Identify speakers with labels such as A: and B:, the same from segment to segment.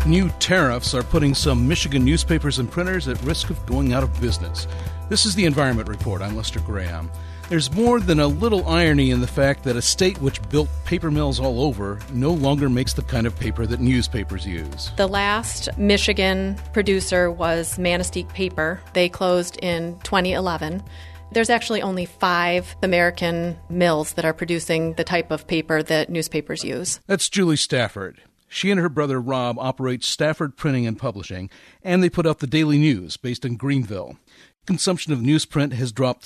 A: New tariffs are putting some Michigan newspapers and printers at risk of going out of business. This is the Environment Report. I'm Lester Graham. There's more than a little irony in the fact that a state which built paper mills all over no longer makes the kind of paper that newspapers use.
B: The last Michigan producer was Manistee Paper. They closed in 2011. There's actually only 5 American mills that are producing the type of paper that newspapers use.
A: That's Julie Stafford. She and her brother Rob operate Stafford Printing and Publishing, and they put out the Daily News, based in Greenville. Consumption of newsprint has dropped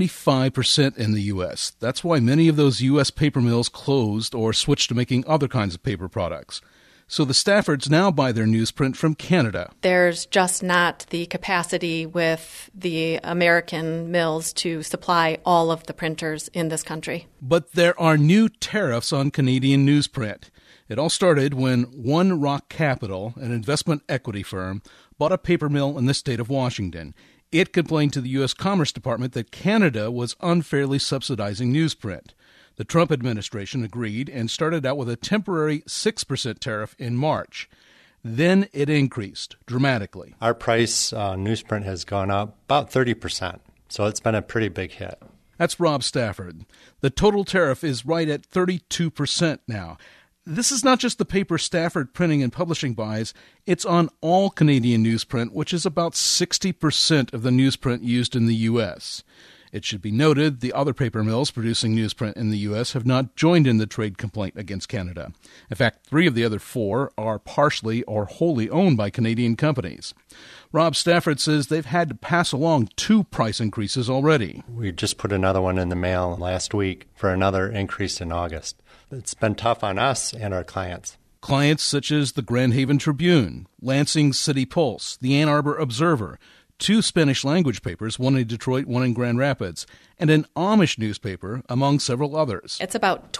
A: 75% in the U.S. That's why many of those U.S. paper mills closed or switched to making other kinds of paper products. So the Staffords now buy their newsprint from Canada.
B: There's just not the capacity with the American mills to supply all of the printers in this country.
A: But there are new tariffs on Canadian newsprint. It all started when One Rock Capital, an investment equity firm, bought a paper mill in the state of Washington. It complained to the U.S. Commerce Department that Canada was unfairly subsidizing newsprint. The Trump administration agreed and started out with a temporary 6% tariff in March. Then it increased dramatically.
C: Our price on newsprint has gone up about 30%, so it's been a pretty big hit.
A: That's Rob Stafford. The total tariff is right at 32% now. This is not just the paper Stafford Printing and Publishing buys. It's on all Canadian newsprint, which is about 60% of the newsprint used in the U.S. It should be noted the other paper mills producing newsprint in the U.S. have not joined in the trade complaint against Canada. In fact, 3 of the other 4 are partially or wholly owned by Canadian companies. Rob Stafford says they've had to pass along 2 price increases already.
C: We just put another one in the mail last week for another increase in August. It's been tough on us and our clients.
A: Clients such as the Grand Haven Tribune, Lansing City Pulse, the Ann Arbor Observer, 2 Spanish-language papers, one in Detroit, one in Grand Rapids, and an Amish newspaper, among several others.
B: It's about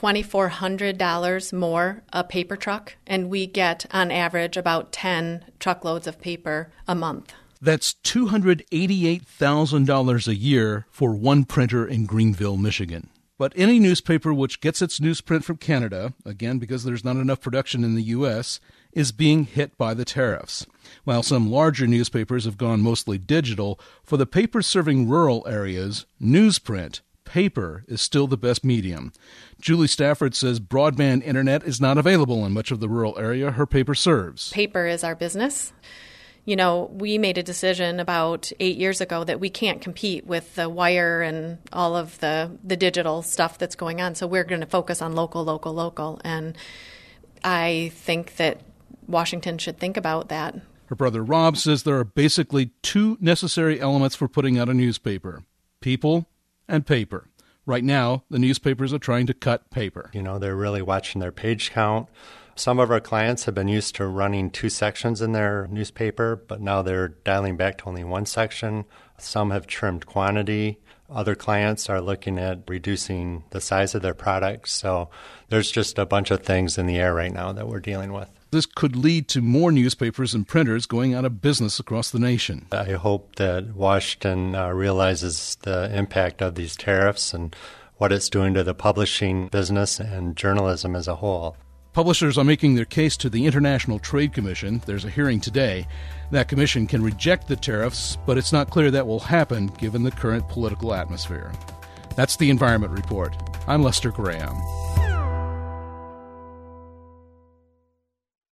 B: $2,400 more a paper truck, and we get, on average, about 10 truckloads of paper a month.
A: That's $288,000 a year for one printer in Greenville, Michigan. But any newspaper which gets its newsprint from Canada, again because there's not enough production in the U.S., is being hit by the tariffs. While some larger newspapers have gone mostly digital, for the papers serving rural areas, newsprint, paper, is still the best medium. Julie Stafford says broadband internet is not available in much of the rural area her paper serves.
B: Paper is our business. You know, we made a decision about 8 years ago that we can't compete with the wire and all of the digital stuff that's going on. So we're going to focus on local. And I think that Washington should think about that.
A: Her brother Rob says there are basically 2 necessary elements for putting out a newspaper: people and paper. Right now, the newspapers are trying to cut paper.
C: You know, they're really watching their page count. Some of our clients have been used to running 2 sections in their newspaper, but now they're dialing back to only 1 section. Some have trimmed quantity. Other clients are looking at reducing the size of their products. So there's just a bunch of things in the air right now that we're dealing with.
A: This could lead to more newspapers and printers going out of business across the nation.
C: I hope that Washington realizes the impact of these tariffs and what it's doing to the publishing business and journalism as a whole.
A: Publishers are making their case to the International Trade Commission. There's a hearing today. That commission can reject the tariffs, but it's not clear that will happen given the current political atmosphere. That's the Environment Report. I'm Lester Graham.